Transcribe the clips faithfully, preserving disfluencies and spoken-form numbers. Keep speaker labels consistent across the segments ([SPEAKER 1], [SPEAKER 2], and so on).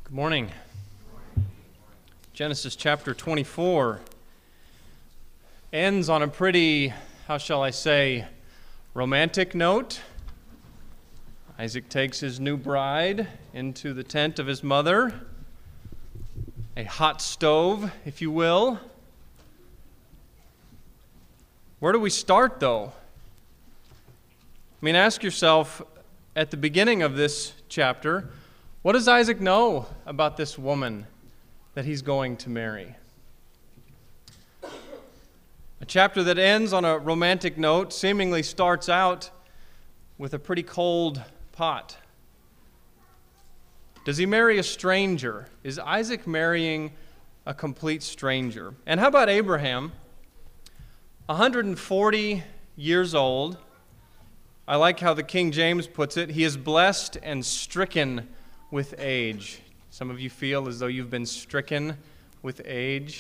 [SPEAKER 1] Good morning. Genesis chapter twenty-four ends on a pretty, how shall I say, romantic note. Isaac takes his new bride into the tent of his mother, a hot stove, if you will. Where do we start, though? I mean, ask yourself, at the beginning of this chapter, what does Isaac know about this woman that he's going to marry? A chapter that ends on a romantic note seemingly starts out with a pretty cold pot. Does he marry a stranger? Is Isaac marrying a complete stranger? And how about Abraham? one hundred forty years old. I like how the King James puts it. He is blessed and stricken with age. Some of you feel as though you've been stricken with age.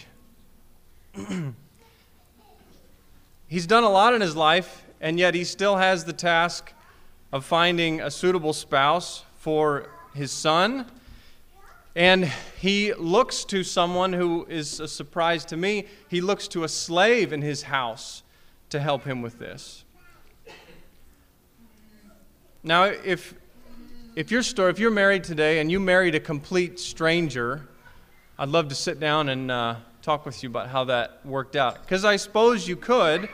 [SPEAKER 1] He's done a lot in his life, and yet he still has the task of finding a suitable spouse for his son. And he looks to someone who is a surprise to me. He looks to a slave in his house to help him with this. Now, if if you're if you're married today and you married a complete stranger, I'd love to sit down and uh, talk with you about how that worked out. Because I suppose you could.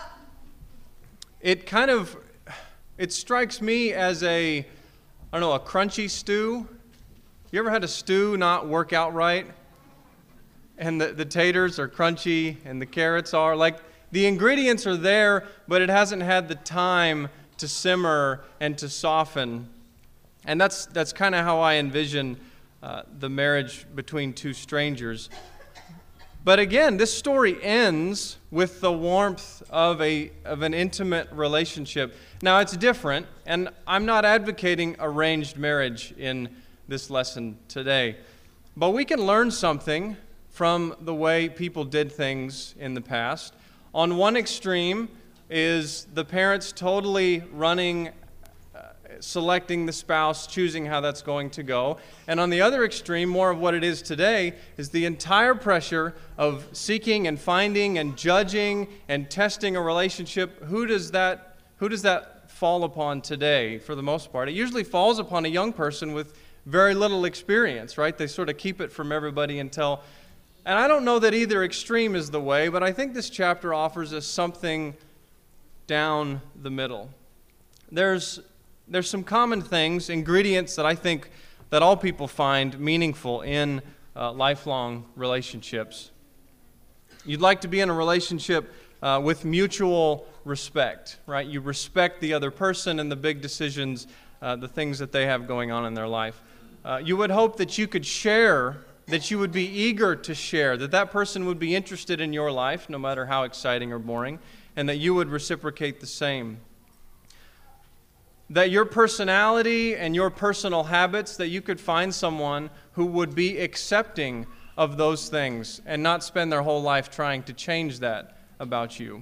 [SPEAKER 1] It kind of it strikes me as a I don't know a crunchy stew. You ever had a stew not work out right? And the, the taters are crunchy and the carrots are like the ingredients are there, but it hasn't had the time to simmer and to soften. And that's that's kind of how I envision uh, the marriage between two strangers. But again, this story ends with the warmth of a of an intimate relationship. Now, it's different, and I'm not advocating arranged marriage in this lesson today. But we can learn something from the way people did things in the past. On one extreme is the parents totally running, uh, selecting the spouse, choosing how that's going to go. And on the other extreme, more of what it is today, is the entire pressure of seeking and finding and judging and testing a relationship. Who does that, who does that fall upon today for the most part? It usually falls upon a young person with very little experience, right? They sort of keep it from everybody until... And I don't know that either extreme is the way, but I think this chapter offers us something down the middle. There's there's some common things, ingredients that I think that all people find meaningful in uh, lifelong relationships. You'd like to be in a relationship uh, with mutual respect, right? You respect the other person and the big decisions, uh, the things that they have going on in their life. Uh, you would hope that you could share, that you would be eager to share, that that person would be interested in your life, no matter how exciting or boring, and that you would reciprocate the same. That your personality and your personal habits, that you could find someone who would be accepting of those things and not spend their whole life trying to change that about you.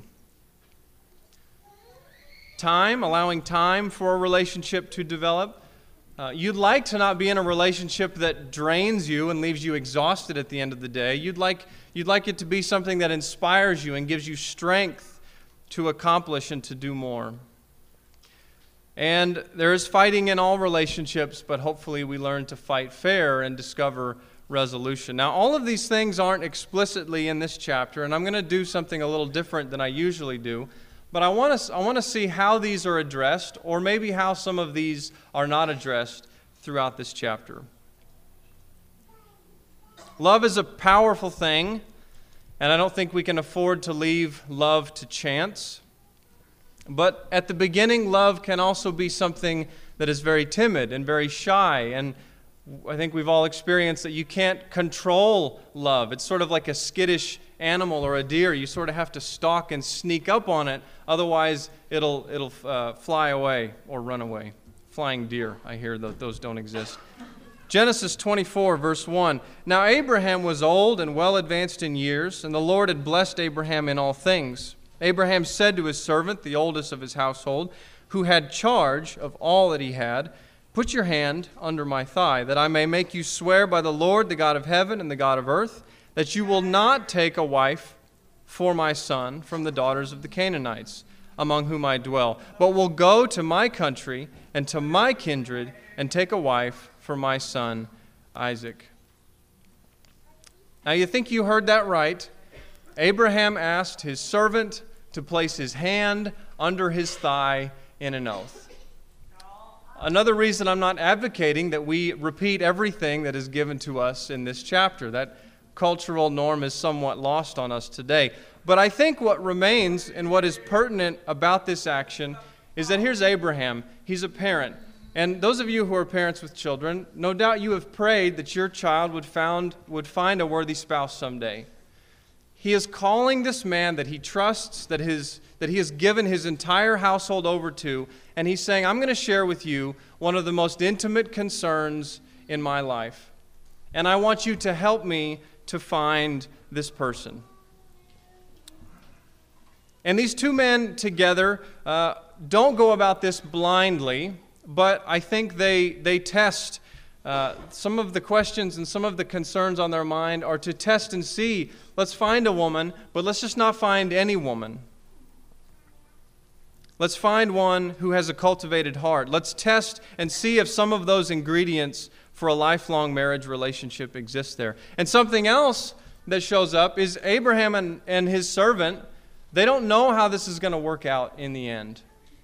[SPEAKER 1] Time, allowing time for a relationship to develop. Uh, you'd like to not be in a relationship that drains you and leaves you exhausted at the end of the day. You'd like, you'd like it to be something that inspires you and gives you strength to accomplish and to do more. And there is fighting in all relationships, but hopefully we learn to fight fair and discover resolution. Now, all of these things aren't explicitly in this chapter, and I'm going to do something a little different than I usually do. But I want to I want to see how these are addressed, or maybe how some of these are not addressed throughout this chapter. Love is a powerful thing, and I don't think we can afford to leave love to chance. But at the beginning, love can also be something that is very timid and very shy. And I think we've all experienced that you can't control love. It's sort of like a skittish animal or a deer. You sort of have to stalk and sneak up on it. Otherwise, it'll it'll uh, fly away or run away. Flying deer, I hear that those don't exist. Genesis twenty-four, verse one. Now Abraham was old and well advanced in years, and the Lord had blessed Abraham in all things. Abraham said to his servant, the oldest of his household, who had charge of all that he had, Put your hand under my thigh, that I may make you swear by the Lord, the God of heaven and the God of earth, that you will not take a wife for my son from the daughters of the Canaanites, among whom I dwell, but will go to my country and to my kindred and take a wife for my son Isaac." Now you think you heard that right. Abraham asked his servant to place his hand under his thigh in an oath. Another reason I'm not advocating that we repeat everything that is given to us in this chapter. That cultural norm is somewhat lost on us today. But I think what remains and what is pertinent about this action is that here's Abraham. He's a parent. And those of you who are parents with children, no doubt you have prayed that your child would, found, would find a worthy spouse someday. He is calling this man that he trusts, that, his, that he has given his entire household over to, and he's saying, "I'm going to share with you one of the most intimate concerns in my life. And I want you to help me to find this person." And these two men together uh, don't go about this blindly, but I think they, they test uh, some of the questions and some of the concerns on their mind are to test and see, let's find a woman, but let's just not find any woman. Let's find one who has a cultivated heart. Let's test and see if some of those ingredients for a lifelong marriage relationship exist there. And something else that shows up is Abraham and, and his servant, they don't know how this is going to work out in the end.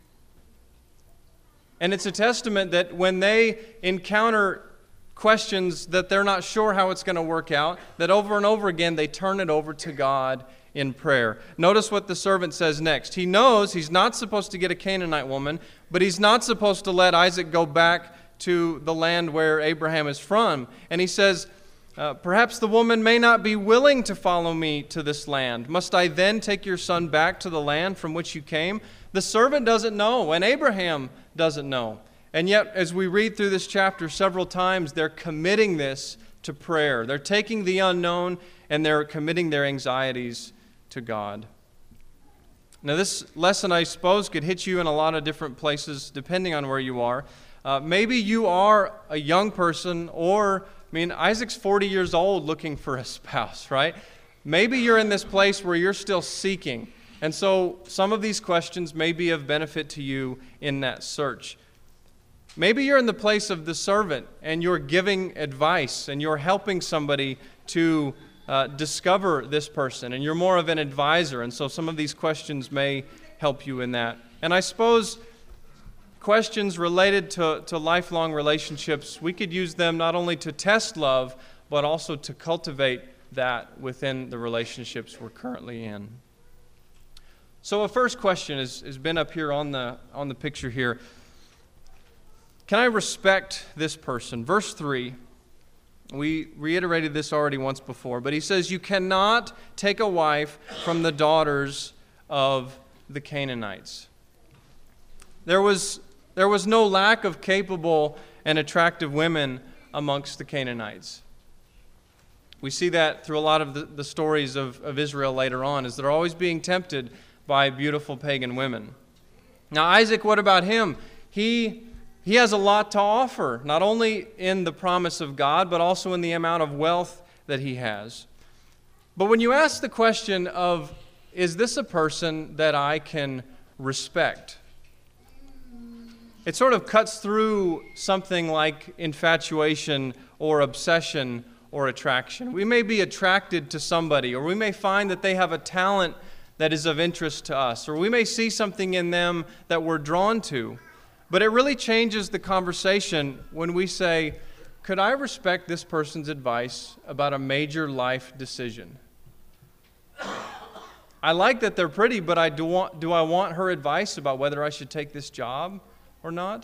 [SPEAKER 1] And it's a testament that when they encounter questions that they're not sure how it's going to work out, that over and over again they turn it over to God in prayer. Notice what the servant says next. He knows he's not supposed to get a Canaanite woman, but he's not supposed to let Isaac go back to the land where Abraham is from. And he says, uh, "Perhaps the woman may not be willing to follow me to this land. Must I then take your son back to the land from which you came?" The servant doesn't know, and Abraham doesn't know. And yet, as we read through this chapter several times, they're committing this to prayer. They're taking the unknown and they're committing their anxieties to God. Now, this lesson, I suppose, could hit you in a lot of different places depending on where you are. Uh, maybe you are a young person, or, I mean, Isaac's forty years old looking for a spouse, right? Maybe you're in this place where you're still seeking. And so some of these questions may be of benefit to you in that search. Maybe you're in the place of the servant and you're giving advice and you're helping somebody to uh, discover this person, and you're more of an advisor, and so some of these questions may help you in that. And I suppose questions related to, to lifelong relationships, we could use them not only to test love, but also to cultivate that within the relationships we're currently in. So a first question has, has been up here on the, on the picture here. Can I respect this person? Verse three, we reiterated this already once before, but he says, "You cannot take a wife from the daughters of the Canaanites." There was, there was no lack of capable and attractive women amongst the Canaanites. We see that through a lot of the, the stories of, of Israel later on, as they're always being tempted by beautiful pagan women. Now, Isaac, what about him? He, he has a lot to offer, not only in the promise of God, but also in the amount of wealth that he has. But when you ask the question of, is this a person that I can respect? It sort of cuts through something like infatuation or obsession or attraction. We may be attracted to somebody, or we may find that they have a talent that is of interest to us, or we may see something in them that we're drawn to. But it really changes the conversation when we say, could I respect this person's advice about a major life decision? I like that they're pretty, but I do, want, do I want her advice about whether I should take this job or not?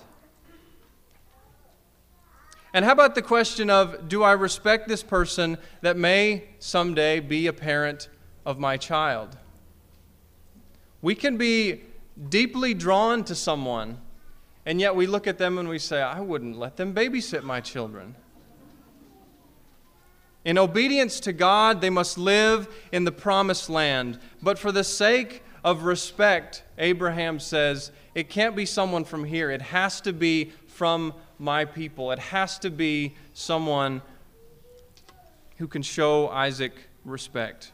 [SPEAKER 1] And how about the question of, do I respect this person that may someday be a parent of my child? We can be deeply drawn to someone, and yet we look at them and we say, I wouldn't let them babysit my children. In obedience to God, they must live in the promised land. But for the sake of respect, Abraham says, it can't be someone from here. It has to be from my people. It has to be someone who can show Isaac respect.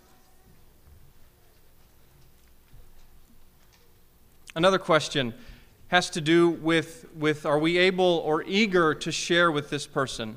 [SPEAKER 1] Another question has to do with, with are we able or eager to share with this person?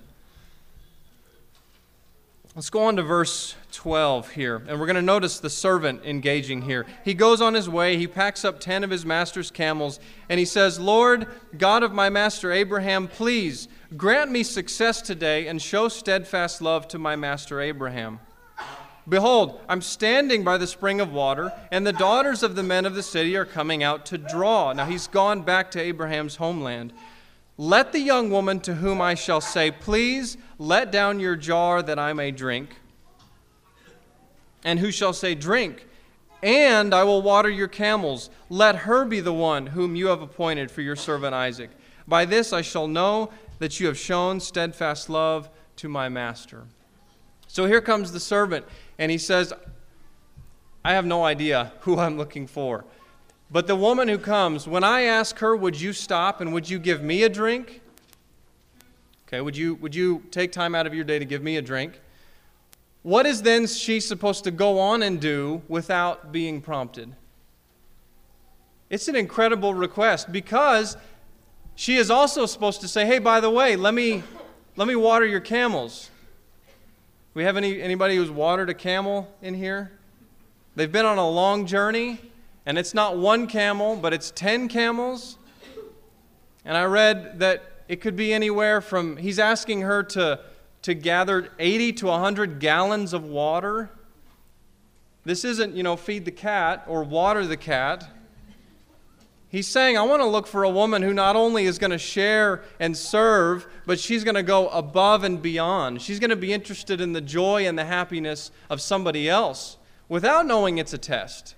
[SPEAKER 1] Let's go on to verse twelve here, and we're going to notice the servant engaging here. He goes on his way, he packs up ten of his master's camels, and he says, Lord, God of my master Abraham, please grant me success today and show steadfast love to my master Abraham. Behold, I'm standing by the spring of water, and the daughters of the men of the city are coming out to draw. Now he's gone back to Abraham's homeland. Let the young woman to whom I shall say, please let down your jar that I may drink. And who shall say, drink, and I will water your camels. Let her be the one whom you have appointed for your servant Isaac. By this I shall know that you have shown steadfast love to my master. So here comes the servant, and he says, I have no idea who I'm looking for. But the woman who comes, when I ask her, would you stop and would you give me a drink? Okay, would you, would you take time out of your day to give me a drink? What is then she supposed to go on and do without being prompted? It's an incredible request because she is also supposed to say, hey, by the way, let me, let me water your camels. We have any, anybody who's watered a camel in here? They've been on a long journey. And it's not one camel, but it's ten camels. And I read that it could be anywhere from, he's asking her to, to gather eighty to one hundred gallons of water. This isn't, you know, feed the cat or water the cat. He's saying, I want to look for a woman who not only is going to share and serve, but she's going to go above and beyond. She's going to be interested in the joy and the happiness of somebody else without knowing it's a test.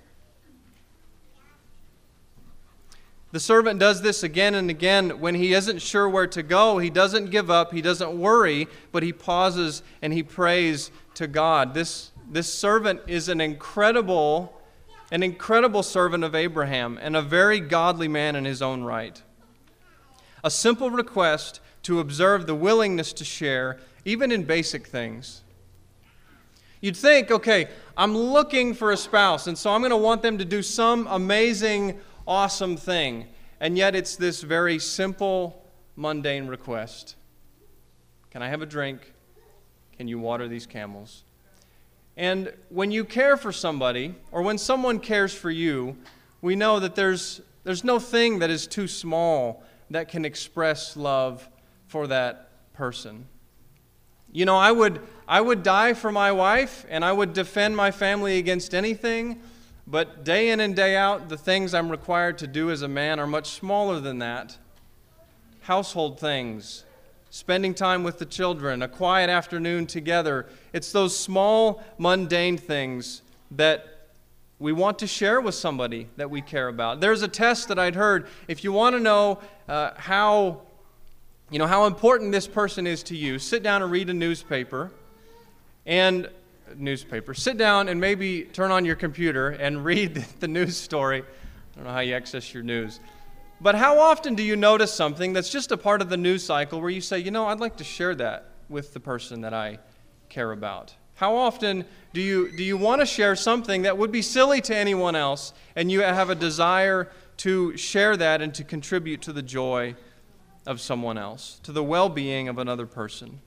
[SPEAKER 1] The servant does this again and again. When he isn't sure where to go, he doesn't give up, he doesn't worry, but he pauses and he prays to God. This, this servant is an incredible, an incredible servant of Abraham and a very godly man in his own right. A simple request to observe the willingness to share, even in basic things. You'd think, okay, I'm looking for a spouse, and so I'm going to want them to do some amazing awesome thing, and yet it's this very simple, mundane request. Can I have a drink? Can you water these camels? And when you care for somebody, or when someone cares for you, we know that there's, there's no thing that is too small that can express love for that person. You know, I would, I would die for my wife, and I would defend my family against anything. But day in and day out, the things I'm required to do as a man are much smaller than that. Household things, spending time with the children, a quiet afternoon together. It's those small, mundane things that we want to share with somebody that we care about. There's a test that I'd heard. If you want to know uh, how, you know, how important this person is to you, sit down and read a newspaper and newspaper. Sit down and maybe turn on your computer and read the news story. I don't know how you access your news. But how often do you notice something that's just a part of the news cycle where you say, you know, I'd like to share that with the person that I care about? How often do you, do you want to share something that would be silly to anyone else, and you have a desire to share that and to contribute to the joy of someone else, to the well-being of another person?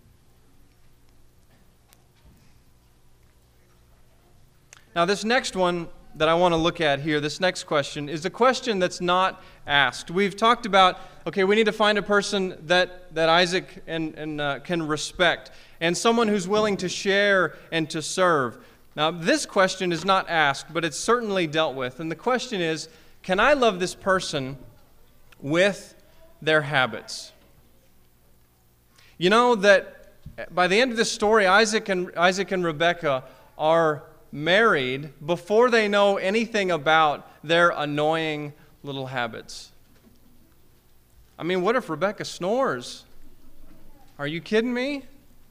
[SPEAKER 1] Now, this next one that I want to look at here, this next question, is a question that's not asked. We've talked about, okay, we need to find a person that, that Isaac and, and, uh, can respect, and someone who's willing to share and to serve. Now, this question is not asked, but it's certainly dealt with. And the question is, can I love this person with their habits? You know that by the end of this story, Isaac and, Isaac and Rebekah are married before they know anything about their annoying little habits. I mean, what if Rebekah snores? Are you kidding me?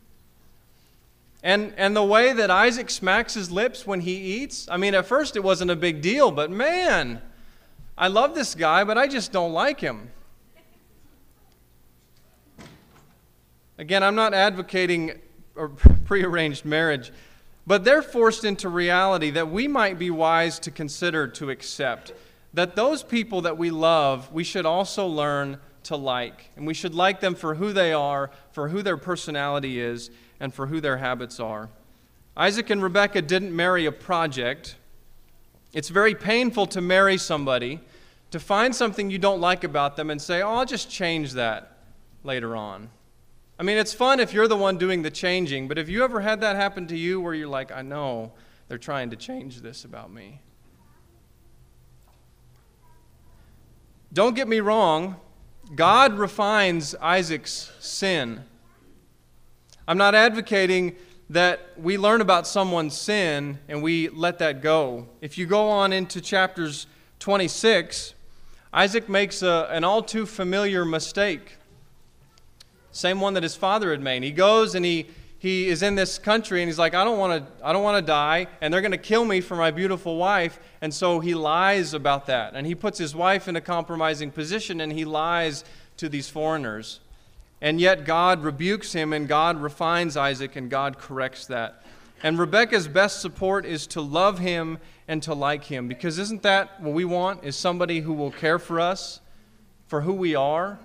[SPEAKER 1] And and the way that Isaac smacks his lips when he eats, I mean, at first it wasn't a big deal, but man, I love this guy, but I just don't like him. Again, I'm not advocating a prearranged marriage, but they're forced into reality that we might be wise to consider, to accept. That those people that we love, we should also learn to like. And we should like them for who they are, for who their personality is, and for who their habits are. Isaac and Rebekah didn't marry a project. It's very painful to marry somebody, to find something you don't like about them and say, oh, I'll just change that later on. I mean, it's fun if you're the one doing the changing, but have you ever had that happen to you where you're like, I know they're trying to change this about me? Don't get me wrong, God refines Isaac's sin. I'm not advocating that we learn about someone's sin and we let that go. If you go on into chapters twenty-six, Isaac makes a, an all too familiar mistake. Same one that his father had made. He goes and he, he is in this country and he's like, I don't want to I don't want to die, and they're going to kill me for my beautiful wife. And so he lies about that. And he puts his wife in a compromising position and he lies to these foreigners. And yet God rebukes him and God refines Isaac and God corrects that. And Rebekah's best support is to love him and to like him. Because isn't that what we want? Is somebody who will care for us, for who we are?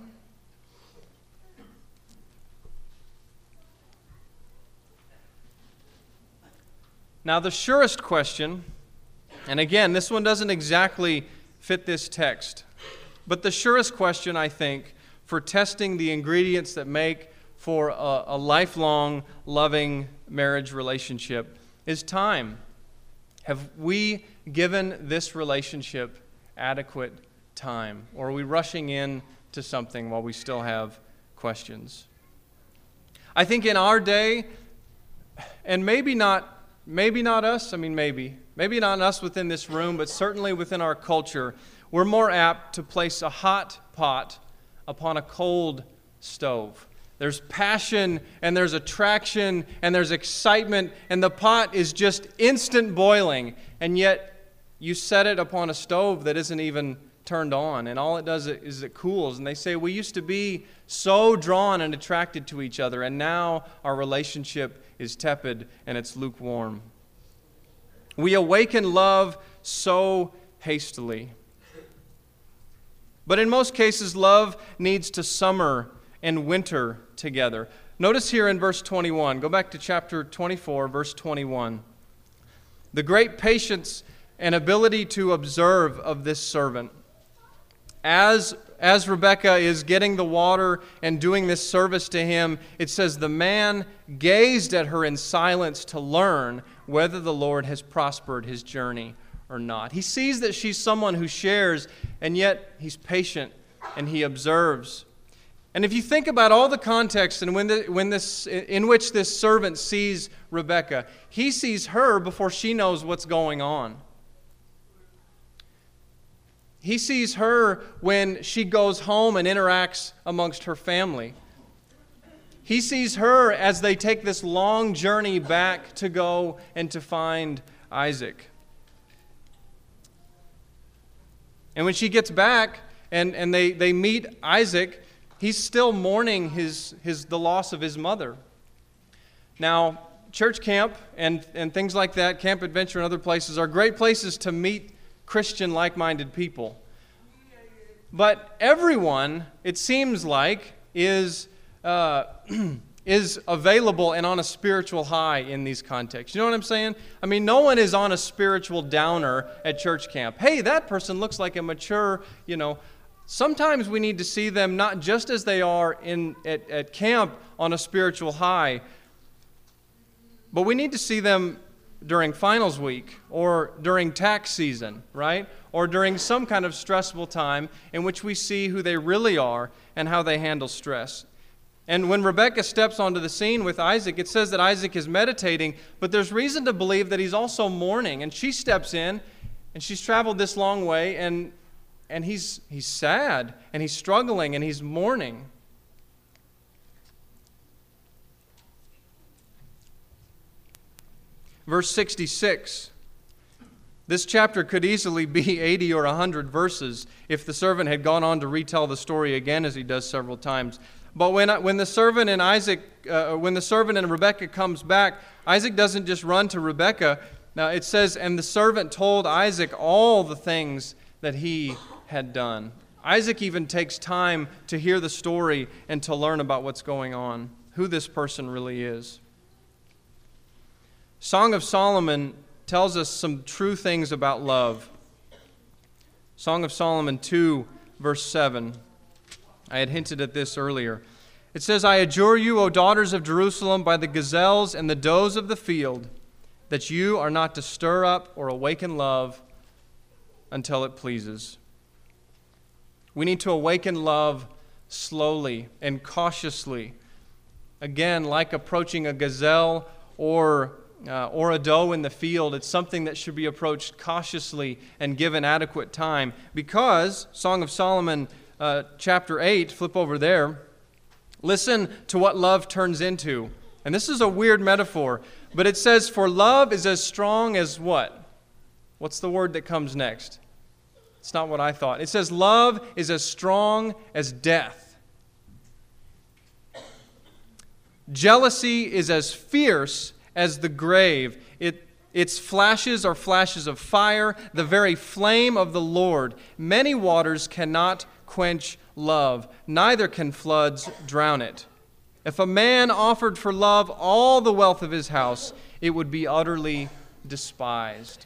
[SPEAKER 1] Now the surest question, and again, this one doesn't exactly fit this text, but the surest question, I think, for testing the ingredients that make for a, a lifelong, loving marriage relationship is time. Have we given this relationship adequate time? Or are we rushing in to something while we still have questions? I think in our day, and maybe not Maybe not us, I mean maybe. Maybe not us within this room, but certainly within our culture, we're more apt to place a hot pot upon a cold stove. There's passion, and there's attraction, and there's excitement, and the pot is just instant boiling, and yet you set it upon a stove that isn't even turned on, and all it does is it cools. And they say, we used to be so drawn and attracted to each other, and now our relationship is tepid and it's lukewarm. We awaken love so hastily. But in most cases, love needs to summer and winter together. Notice here in verse twenty-one, go back to chapter twenty-four, verse twenty-one. The great patience and ability to observe of this servant. As, as Rebekah is getting the water and doing this service to him, it says, the man gazed at her in silence to learn whether the Lord has prospered his journey or not. He sees that she's someone who shares, and yet he's patient and he observes. And if you think about all the context and when the, when this, in which this servant sees Rebekah, he sees her before she knows what's going on. He sees her when she goes home and interacts amongst her family. He sees her as they take this long journey back to go and to find Isaac. And when she gets back and, and they, they meet Isaac, he's still mourning his, his, the loss of his mother. Now, church camp and, and things like that, Camp Adventure and other places, are great places to meet Christian like-minded people. But everyone, it seems like, is uh, is available and on a spiritual high in these contexts. You know what I'm saying? I mean, no one is on a spiritual downer at church camp. Hey, that person looks like a mature, you know. Sometimes we need to see them not just as they are in at, at camp on a spiritual high, but we need to see them during finals week or during tax season, right? Or during some kind of stressful time in which we see who they really are and how they handle stress. And when Rebekah steps onto the scene with Isaac, it says that Isaac is meditating, but there's reason to believe that he's also mourning. And she steps in, and she's traveled this long way, and and he's he's sad, and he's struggling, and he's mourning. Verse sixty-six. This chapter could easily be eighty or one hundred verses if the servant had gone on to retell the story again, as he does several times. But when, when the servant and Isaac, uh, when the servant and Rebekah comes back, Isaac doesn't just run to Rebekah. Now it says, and the servant told Isaac all the things that he had done. Isaac even takes time to hear the story and to learn about what's going on, who this person really is. Song of Solomon tells us some true things about love. Song of Solomon two, verse seven. I had hinted at this earlier. It says, I adjure you, O daughters of Jerusalem, by the gazelles and the does of the field, that you are not to stir up or awaken love until it pleases. We need to awaken love slowly and cautiously. Again, like approaching a gazelle or Uh, or a doe in the field, it's something that should be approached cautiously and given adequate time. Because, Song of Solomon, uh, chapter eight, flip over there, listen to what love turns into. And this is a weird metaphor, but it says, for love is as strong as what? What's the word that comes next? It's not what I thought. It says, love is as strong as death. Jealousy is as fierce as the grave. It, its flashes are flashes of fire, the very flame of the Lord. Many waters cannot quench love, neither can floods drown it. If a man offered for love all the wealth of his house, it would be utterly despised.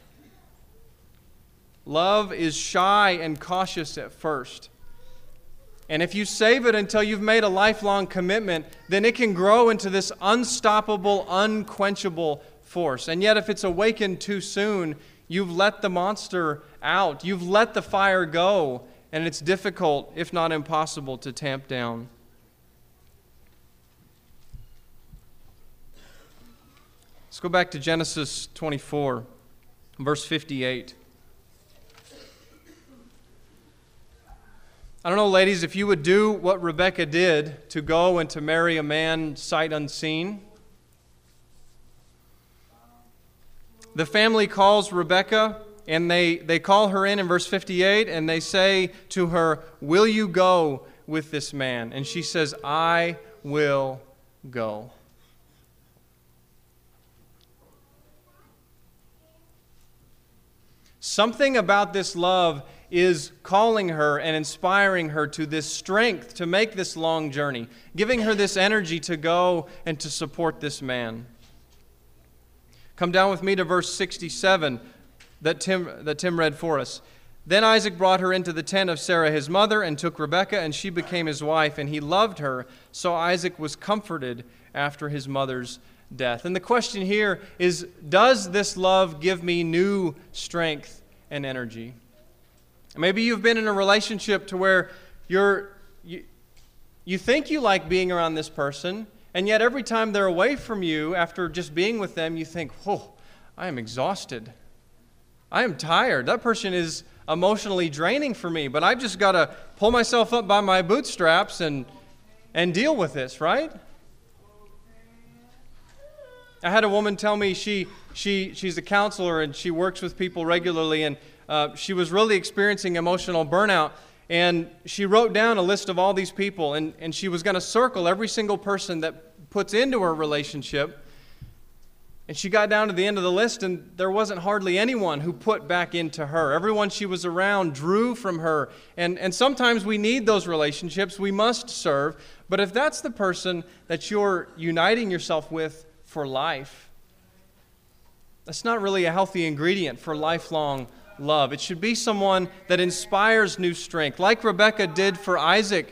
[SPEAKER 1] Love is shy and cautious at first. And if you save it until you've made a lifelong commitment, then it can grow into this unstoppable, unquenchable force. And yet if it's awakened too soon, you've let the monster out. You've let the fire go, and it's difficult, if not impossible, to tamp down. Let's go back to Genesis twenty-four, verse fifty-eight. I don't know, ladies, if you would do what Rebekah did to go and to marry a man sight unseen. The family calls Rebekah, and they, they call her in in verse fifty-eight, and they say to her, will you go with this man? And she says, I will go. Something about this love is calling her and inspiring her to this strength to make this long journey, giving her this energy to go and to support this man. Come down with me to verse sixty-seven that Tim, that Tim read for us. Then Isaac brought her into the tent of Sarah his mother and took Rebekah, and she became his wife, and he loved her. So Isaac was comforted after his mother's death. And the question here is, does this love give me new strength and energy? Maybe you've been in a relationship to where you're, you, you think you like being around this person, and yet every time they're away from you, after just being with them, you think, oh, I am exhausted. I am tired. That person is emotionally draining for me, but I've just got to pull myself up by my bootstraps and, and deal with this, right? I had a woman tell me she, she, she's a counselor and she works with people regularly, and uh, she was really experiencing emotional burnout, and she wrote down a list of all these people, and, and she was going to circle every single person that puts into her relationship. And she got down to the end of the list, and there wasn't hardly anyone who put back into her. Everyone she was around drew from her. And, and sometimes we need those relationships. We must serve. But if that's the person that you're uniting yourself with for life, that's not really a healthy ingredient for lifelong love. It should be someone that inspires new strength, like Rebekah did for Isaac.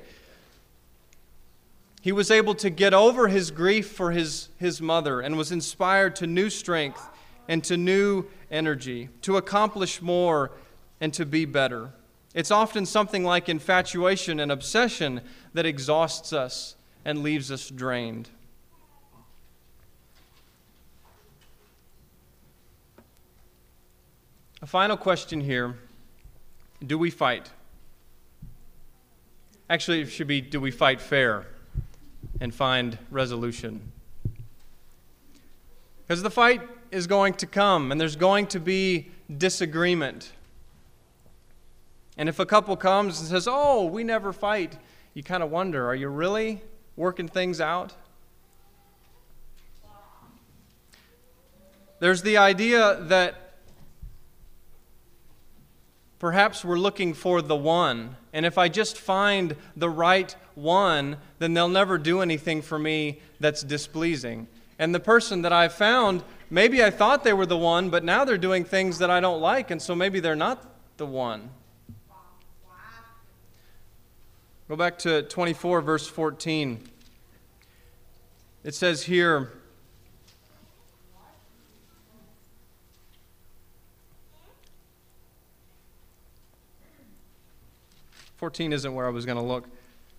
[SPEAKER 1] He was able to get over his grief for his, his mother and was inspired to new strength and to new energy, to accomplish more and to be better. It's often something like infatuation and obsession that exhausts us and leaves us drained. A final question here. Do we fight? Actually, it should be, do we fight fair and find resolution? Because the fight is going to come, and there's going to be disagreement. And if a couple comes and says, oh, we never fight, you kind of wonder, are you really working things out. There's the idea that perhaps we're looking for the one, and if I just find the right one, then they'll never do anything for me that's displeasing. And the person that I've found, maybe I thought they were the one, but now they're doing things that I don't like, and so maybe they're not the one. Go back to twenty-four, verse fourteen. It says here, fourteen isn't where I was going to look.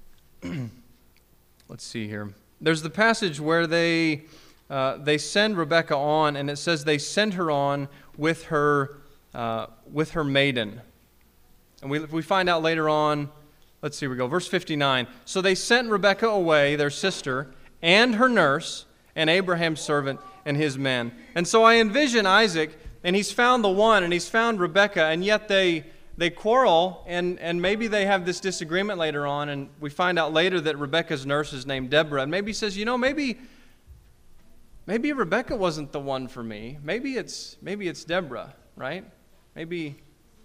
[SPEAKER 1] Let's see here. There's the passage where they uh, they send Rebekah on, and it says they send her on with her uh, with her maiden. And we we find out later on. Let's see, we go. Verse fifty-nine. So they sent Rebekah away, their sister, and her nurse, and Abraham's servant, and his men. And so I envision Isaac, and he's found the one, and he's found Rebekah, and yet they they quarrel, and, and maybe they have this disagreement later on, and we find out later that Rebekah's nurse is named Deborah, and maybe he says, you know, maybe maybe Rebekah wasn't the one for me. Maybe it's maybe it's Deborah, right? Maybe.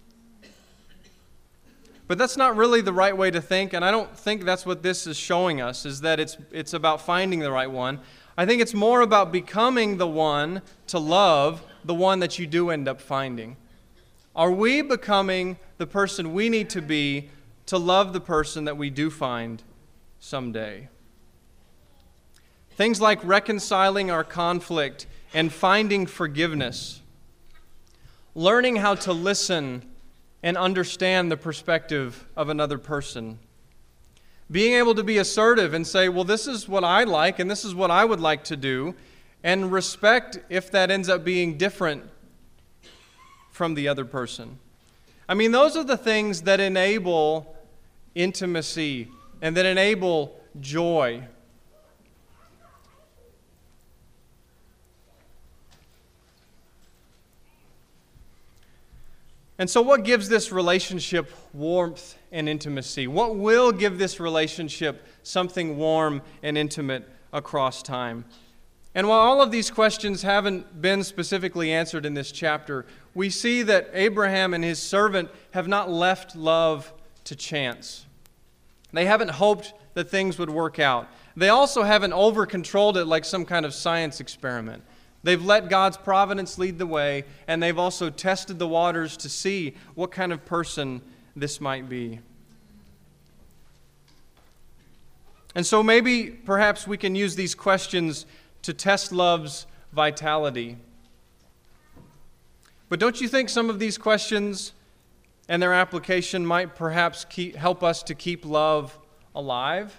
[SPEAKER 1] But that's not really the right way to think, and I don't think that's what this is showing us, is that it's it's about finding the right one. I think it's more about becoming the one to love the one that you do end up finding. Are we becoming the person we need to be to love the person that we do find someday? Things like reconciling our conflict and finding forgiveness, learning how to listen and understand the perspective of another person. Being able to be assertive and say, well, this is what I like and this is what I would like to do, and respect if that ends up being different from the other person. I mean, those are the things that enable intimacy and that enable joy. And so what gives this relationship warmth and intimacy? What will give this relationship something warm and intimate across time? And while all of these questions haven't been specifically answered in this chapter, we see that Abraham and his servant have not left love to chance. They haven't hoped that things would work out. They also haven't over-controlled it like some kind of science experiment. They've let God's providence lead the way, and they've also tested the waters to see what kind of person this might be. And so maybe, perhaps we can use these questions to test love's vitality. But don't you think some of these questions and their application might perhaps keep, help us to keep love alive?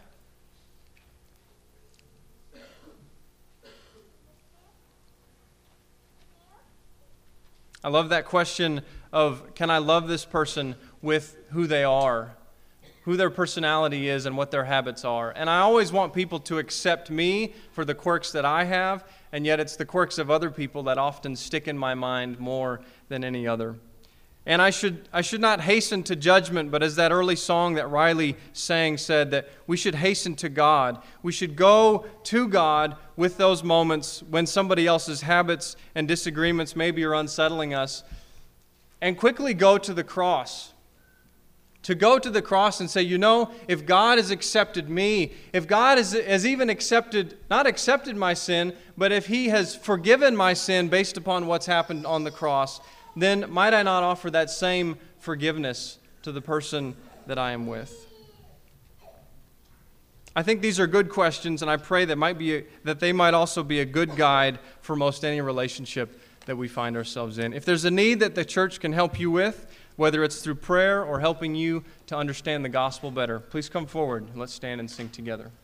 [SPEAKER 1] I love that question of, can I love this person with who they are, who their personality is, and what their habits are? And I always want people to accept me for the quirks that I have, and yet it's the quirks of other people that often stick in my mind more than any other. And I should I should not hasten to judgment, but as that early song that Riley sang said, that we should hasten to God. We should go to God with those moments when somebody else's habits and disagreements maybe are unsettling us, and quickly go to the cross. To go to the cross and say, you know, if God has accepted me, if God has, has even accepted, not accepted my sin, but if He has forgiven my sin based upon what's happened on the cross, then might I not offer that same forgiveness to the person that I am with? I think these are good questions, and I pray that might be a, that they might also be a good guide for most any relationship that we find ourselves in. If there's a need that the church can help you with, whether it's through prayer or helping you to understand the gospel better, please come forward and let's stand and sing together.